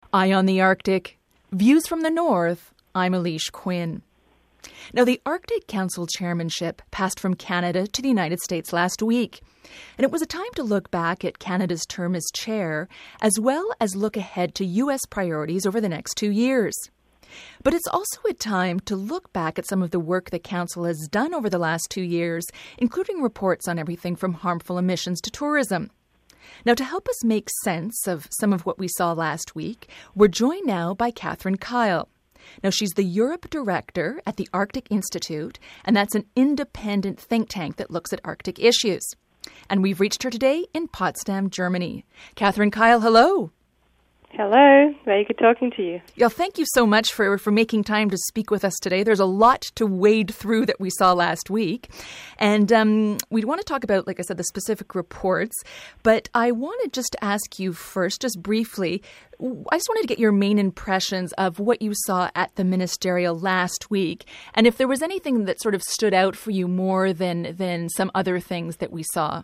Eye on the Arctic. Views from the North. I'm Elise Quinn. Now, the Arctic Council chairmanship passed from Canada to the United States last week. And it was a time to look back at Canada's term as chair, as well as look ahead to U.S. priorities over the next 2 years. But it's also a time to look back at some of the work the Council has done over the last 2 years, including reports on everything from harmful emissions to tourism. Now, to help us make sense of some of what we saw last week, we're joined now by Catherine Kyle. Now, she's the Europe Director at the Arctic Institute, and that's an independent think tank that looks at Arctic issues. And we've reached her today in Potsdam, Germany. Catherine Kyle, hello. Hello, very good talking to you. Yeah, thank you so much for making time to speak with us today. There's a lot to wade through that we saw last week. And we want to talk about, like I said, the specific reports. But I wanted just to ask you first, just briefly, I just wanted to get your main impressions of what you saw at the ministerial last week. And if there was anything that sort of stood out for you more than some other things that we saw.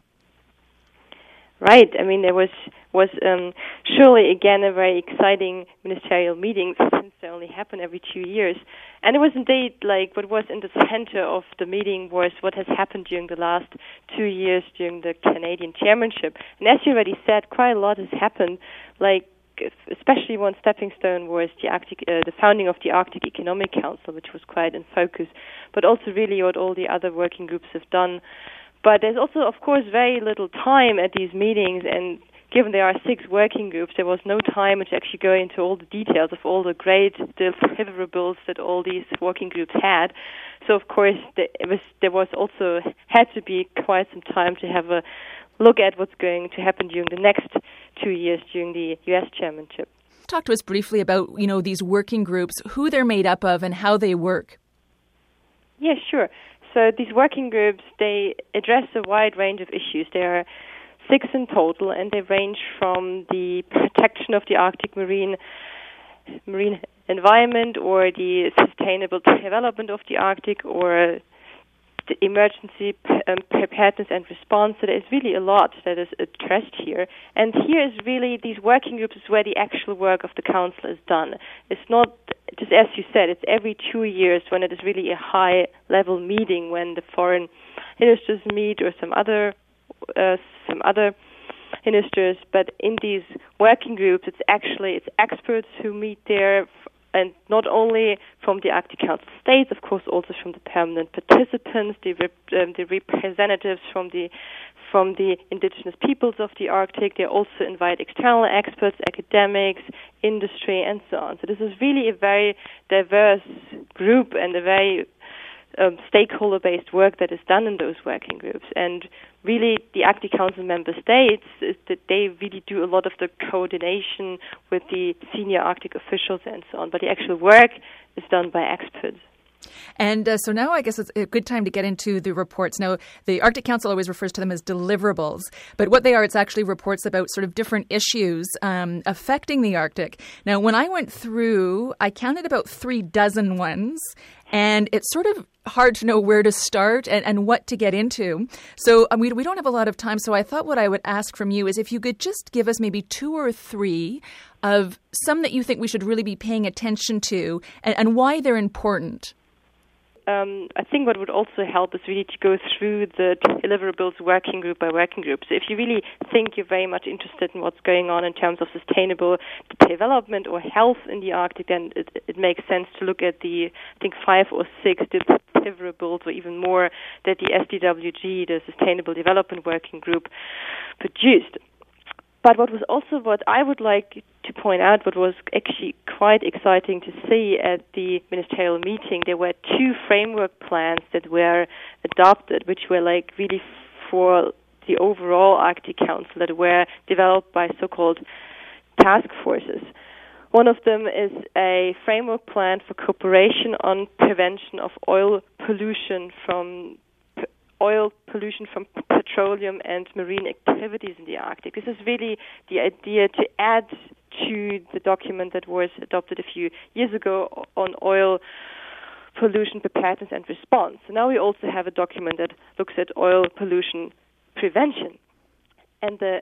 Right. I mean, there was surely, again, a very exciting ministerial meeting since they only happen every 2 years. And it was indeed like what was in the center of the meeting was what has happened during the last 2 years during the Canadian chairmanship. And as you already said, quite a lot has happened, like especially one stepping stone was the founding of the Arctic Economic Council, which was quite in focus, but also really what all the other working groups have done. But there's also, of course, very little time at these meetings, and given there are 6 working groups, there was no time to actually go into all the details of all the great deliverables that all these working groups had. So, of course, there was also had to be quite some time to have a look at what's going to happen during the next 2 years during the U.S. chairmanship. Talk to us briefly about, these working groups, who they're made up of and how they work. Yeah, sure. So these working groups, they address a wide range of issues. There are 6 in total, and they range from the protection of the Arctic marine environment, or the sustainable development of the Arctic, or the emergency preparedness and response. So there is really a lot that is addressed here. And here is really, these working groups is where the actual work of the Council is done. It's not, just as you said, it's every 2 years when it is really a high-level meeting when the foreign ministers meet or some other ministers. But in these working groups, it's experts who meet there, and not only from the Arctic Council states, of course, also from the permanent participants, the representatives from the indigenous peoples of the Arctic. They also invite external experts, academics, industry, and so on. So this is really a very diverse group and a very stakeholder-based work that is done in those working groups. And really, the Arctic Council member states is that they really do a lot of the coordination with the senior Arctic officials and so on. But the actual work is done by experts. And so now I guess it's a good time to get into the reports. Now, the Arctic Council always refers to them as deliverables, but what they are, it's actually reports about sort of different issues affecting the Arctic. Now, when I went through, I counted about 36 ones, and it's sort of hard to know where to start and what to get into. So we don't have a lot of time, so I thought what I would ask from you is if you could just give us maybe 2 or 3 of some that you think we should really be paying attention to and why they're important. I think what would also help is really to go through the deliverables working group by working group. So if you really think you're very much interested in what's going on in terms of sustainable development or health in the Arctic, then it makes sense to look at the, I think, 5 or 6 deliverables or even more that the SDWG, the Sustainable Development Working Group, produced. But what I would like to point out, what was actually quite exciting to see at the ministerial meeting, there were 2 framework plans that were adopted, which were like really for the overall Arctic Council, that were developed by so-called task forces. One of them is a framework plan for cooperation on prevention of oil pollution from petroleum and marine activities in the Arctic. This is really the idea to add to the document that was adopted a few years ago on oil pollution preparedness and response. So now we also have a document that looks at oil pollution prevention. And the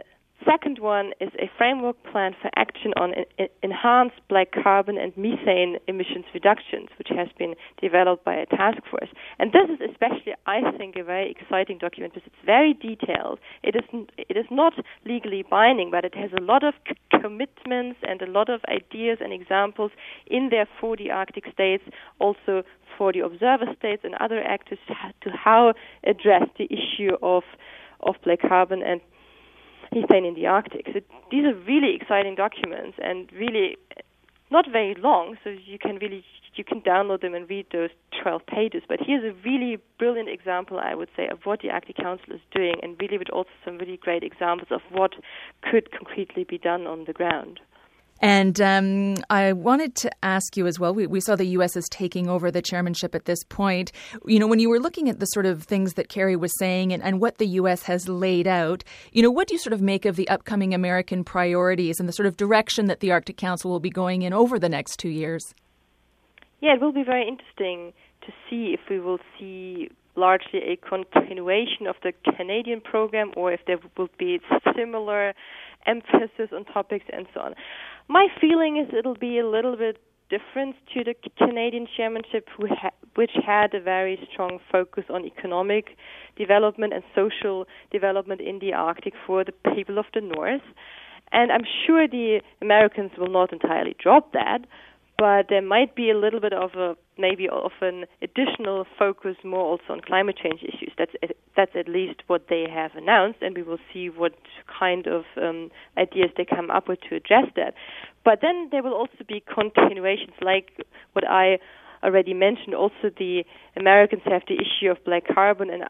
second one is a framework plan for action on enhanced black carbon and methane emissions reductions, which has been developed by a task force. And this is especially, I think, a very exciting document because it's very detailed. It is not legally binding, but it has a lot of commitments and a lot of ideas and examples in there for the Arctic states, also for the observer states and other actors to how address the issue of black carbon and methane in the Arctic. So these are really exciting documents and really not very long, so you can download them and read those 12 pages. But here's a really brilliant example, I would say, of what the Arctic Council is doing, and really with also some really great examples of what could concretely be done on the ground. And I wanted to ask you as well, we saw the U.S. is taking over the chairmanship at this point. You know, when you were looking at the sort of things that Carrie was saying and what the U.S. has laid out, you know, what do you sort of make of the upcoming American priorities and the sort of direction that the Arctic Council will be going in over the next 2 years? Yeah, it will be very interesting to see if we will see largely a continuation of the Canadian program or if there will be similar emphasis on topics and so on. My feeling is it'll be a little bit different to the Canadian chairmanship, which had a very strong focus on economic development and social development in the Arctic for the people of the North. And I'm sure the Americans will not entirely drop that, but there might be a little bit of an additional focus more also on climate change issues. That's at least what they have announced, and we will see what kind of ideas they come up with to address that. But then there will also be continuations, like what I already mentioned. Also, the Americans have the issue of black carbon and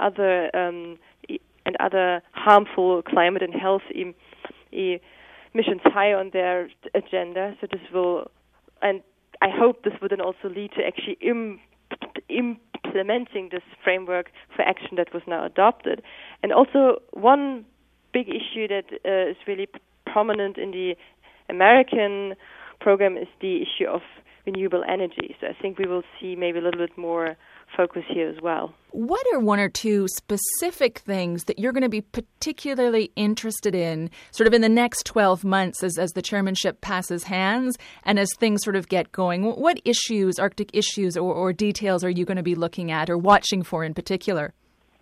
other harmful climate and health emissions high on their agenda. So this will, and I hope this would then also lead to actually implementing this framework for action that was now adopted. And also one big issue that is really prominent in the American program is the issue of renewable energy. So I think we will see maybe a little bit more focus here as well. What are one or two specific things that you're going to be particularly interested in sort of in the next 12 months as the chairmanship passes hands and as things sort of get going? What issues, Arctic issues or details are you going to be looking at or watching for in particular?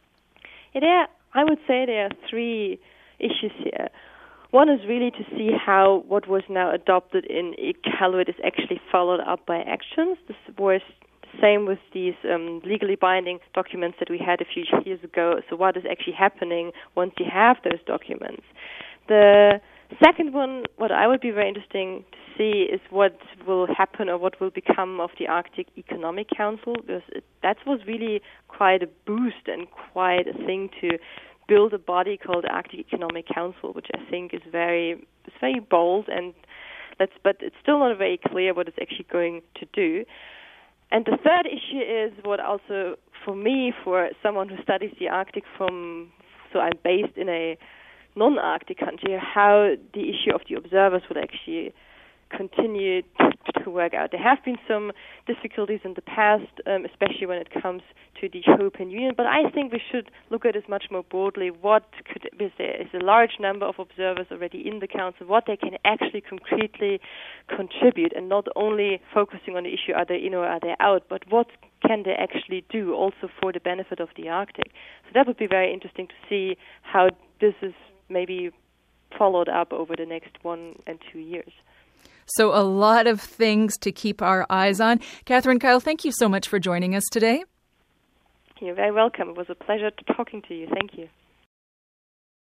I would say there are three issues here. One is really to see how what was now adopted in Iqaluit is actually followed up by actions. This was same with these legally binding documents that we had a few years ago. So what is actually happening once you have those documents? The second one, what I would be very interesting to see is what will happen or what will become of the Arctic Economic Council, because that was really quite a boost and quite a thing to build a body called Arctic Economic Council, which I think is very bold, but it's still not very clear what it's actually going to do. And the third issue is what also, for me, for someone who studies the Arctic so I'm based in a non-Arctic country, how the issue of the observers would actually continue to work out. There have been some difficulties in the past, especially when it comes to the European Union, but I think we should look at it much more broadly. There is a large number of observers already in the Council, what they can actually concretely contribute, and not only focusing on the issue, are they in or are they out, but what can they actually do also for the benefit of the Arctic. So that would be very interesting to see how this is maybe followed up over the next 1 and 2 years. So a lot of things to keep our eyes on. Katherine Kyle, thank you so much for joining us today. You're very welcome. It was a pleasure talking to you. Thank you.